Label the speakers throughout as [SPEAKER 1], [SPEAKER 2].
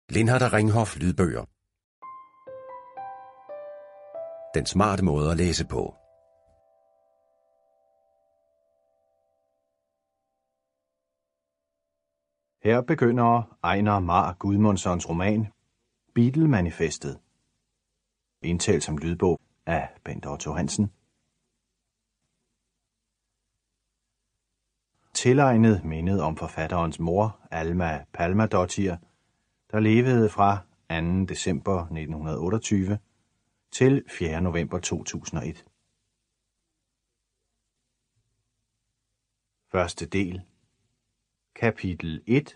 [SPEAKER 1] Lindhardt og Ringhof lydbøger. Den smarte måde at læse på.
[SPEAKER 2] Her begynder Einar Már Guðmundssons roman Beatle-manifestet, indtalt som lydbog af Bent Otto Hansen. Tilegnet mindet om forfatterens mor, Alma Palmadottir, der levede fra 2. december 1928 til 4. november 2001. Første del. Kapitel 1.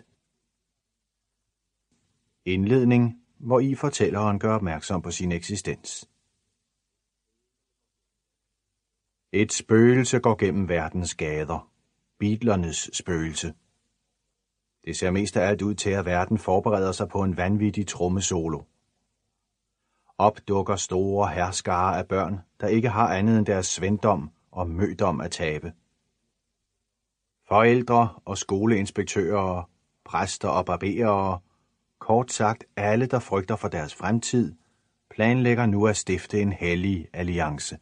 [SPEAKER 2] Indledning, hvor i fortælleren gør opmærksom på sin eksistens. Et spøgelse går gennem verdens gader. Beatlernes spøgelse. Det ser mest af alt ud til, at verden forbereder sig på en vanvittig trommesolo. Opdukker store herskare af børn, der ikke har andet end deres svendom og mødom at tabe. Forældre og skoleinspektører, præster og barberere, kort sagt alle, der frygter for deres fremtid, planlægger nu at stifte en hellig alliance.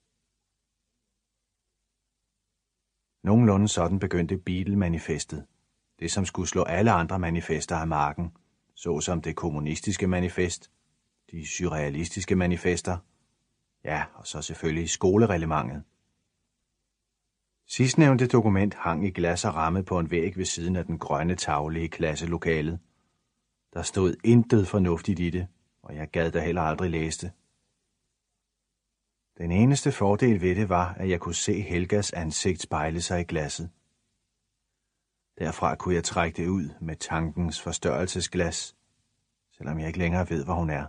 [SPEAKER 2] Nogenlunde sådan begyndte Beatle-manifestet, det som skulle slå alle andre manifester af marken, såsom det kommunistiske manifest, de surrealistiske manifester, ja, og så selvfølgelig skolereglementet. Sidstnævnte dokument hang i glas og ramme på en væg ved siden af den grønne tavle i klasselokalet. Der stod intet fornuftigt i det, og jeg gad da heller aldrig læse det. Den eneste fordel ved det var, at jeg kunne se Helgas ansigt spejle sig i glasset. Derfra kunne jeg trække det ud med tankens forstørrelsesglas, selvom jeg ikke længere ved, hvor hun er.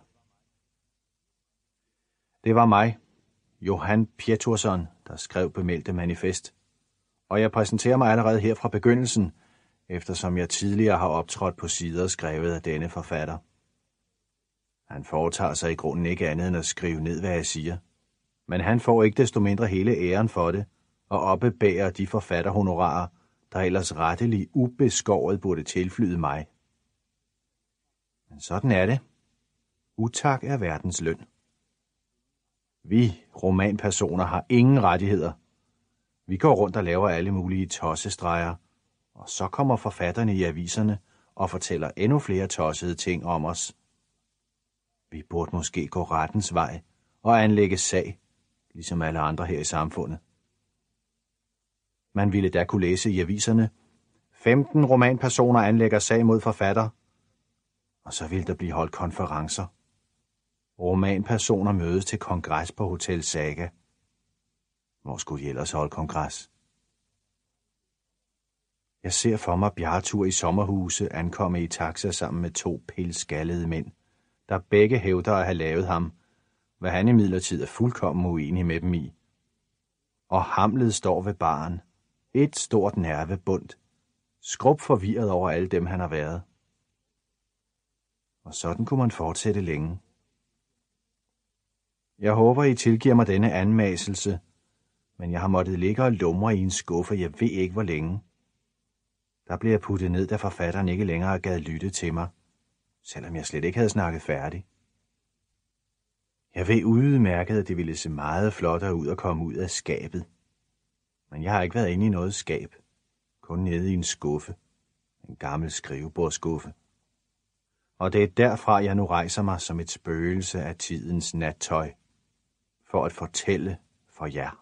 [SPEAKER 2] Det var mig, Johan Pétursson, der skrev bemeldte manifest, og jeg præsenterer mig allerede her fra begyndelsen, eftersom jeg tidligere har optrådt på sider skrevet af denne forfatter. Han foretager sig i grunden ikke andet end at skrive ned, hvad jeg siger, men han får ikke desto mindre hele æren for det, og oppebærer de forfatterhonorarer, der ellers rettelig ubeskåret burde tilflyde mig. Men sådan er det. Utak er verdens løn. Vi romanpersoner har ingen rettigheder. Vi går rundt og laver alle mulige tossestreger, og så kommer forfatterne i aviserne og fortæller endnu flere tossede ting om os. Vi burde måske gå rettens vej og anlægge sag, ligesom alle andre her i samfundet. Man ville da kunne læse i aviserne, 15 romanpersoner anlægger sag mod forfatter, og så ville der blive holdt konferencer. Romanpersoner mødes til kongres på Hotel Saga. Hvor skulle de ellers holde kongres? Jeg ser for mig Bjartur i sommerhuse ankomme i taxa sammen med 2 pilskallede mænd, der begge hævder at have lavet ham, hvad han imidlertid er fuldkommen uenig med dem i. Og Hamlet står ved baren, et stort nervebundt, skrub forvirret over alle dem, han har været. Og sådan kunne man fortsætte længe. Jeg håber, I tilgiver mig denne anmaselse, men jeg har måttet ligge og lumre i en skuffe, jeg ved ikke hvor længe. Der blev jeg puttet ned, da forfatteren ikke længere gad lytte til mig, selvom jeg slet ikke havde snakket færdig. Jeg ved udmærket, at det ville se meget flottere ud at komme ud af skabet. Men jeg har ikke været inde i noget skab, kun nede i en skuffe, en gammel skrivebordsskuffe. Og det er derfra, jeg nu rejser mig som et spøgelse af tidens nattøj, for at fortælle for jer.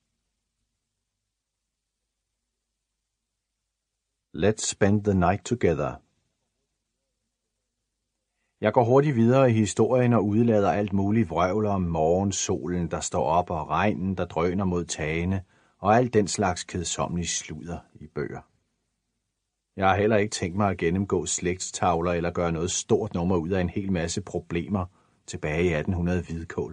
[SPEAKER 2] Let's spend the night together. Jeg går hurtigt videre i historien og udlader alt muligt vrøvl om morgensolen, der står op, og regnen, der drøner mod tagene, og alt den slags kedsommelig sludder i bøger. Jeg har heller ikke tænkt mig at gennemgå slægtstavler eller gøre noget stort nummer ud af en hel masse problemer tilbage i 1800 hvidkål.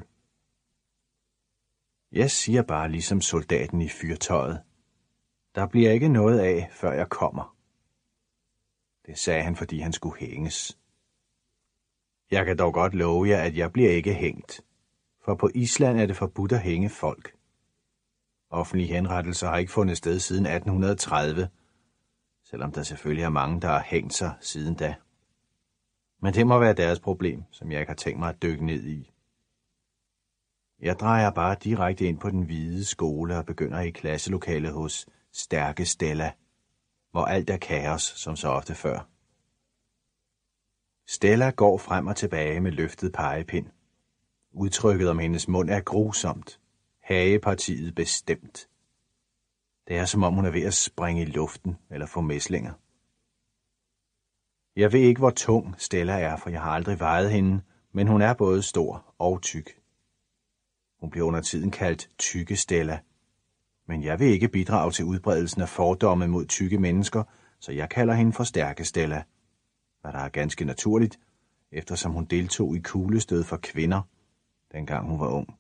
[SPEAKER 2] Jeg siger bare ligesom soldaten i fyrtøjet. Der bliver ikke noget af, før jeg kommer. Det sagde han, fordi han skulle hænges. Jeg kan dog godt love jer, at jeg bliver ikke hængt, for på Island er det forbudt at hænge folk. Offentlige henrettelser har ikke fundet sted siden 1830, selvom der selvfølgelig er mange, der har hængt sig siden da. Men det må være deres problem, som jeg ikke har tænkt mig at dykke ned i. Jeg drejer bare direkte ind på den hvide skole og begynder i klasselokalet hos Stærke Stella, hvor alt er kaos, som så ofte før. Stella går frem og tilbage med løftet pegepind. Udtrykket om hendes mund er grusomt. Hagepartiet bestemt. Det er som om hun er ved at springe i luften eller få mæslinger. Jeg ved ikke, hvor tung Stella er, for jeg har aldrig vejet hende, men hun er både stor og tyk. Hun bliver under tiden kaldt Tykke Stella. Men jeg vil ikke bidrage til udbredelsen af fordomme mod tykke mennesker, så jeg kalder hende for Stærke Stella. Hvad der er ganske naturligt, eftersom hun deltog i kuglestød for kvinder, dengang hun var ung.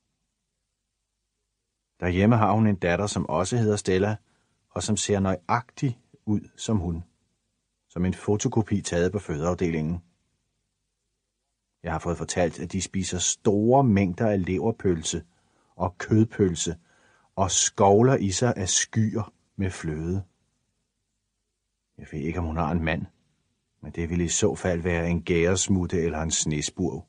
[SPEAKER 2] Derhjemme har hun en datter, som også hedder Stella, og som ser nøjagtig ud som hun. Som en fotokopi taget på fødeafdelingen. Jeg har fået fortalt, at de spiser store mængder af leverpølse og kødpølse og skovler i sig af skyer med fløde. Jeg ved ikke, om hun har en mand, men det ville i så fald være en gæresmutte eller en snesburg.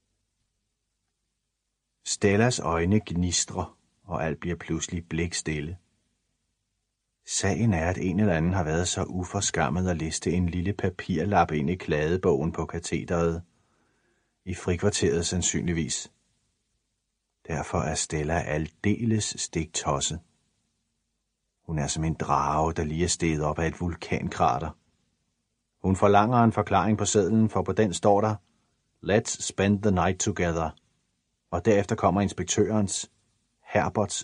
[SPEAKER 2] Stellas øjne gnistrer, og alt bliver pludselig blikstille. Sagen er, at en eller anden har været så uforskammet at liste en lille papirlap ind i kladebogen på katedret. I frikvarteret sandsynligvis. Derfor er Stella aldeles stiktosset. Hun er som en drage, der lige er steget op af et vulkankrater. Hun forlanger en forklaring på sedlen, for på den står der, Let's spend the night together. Og derefter kommer inspektørens, Herberts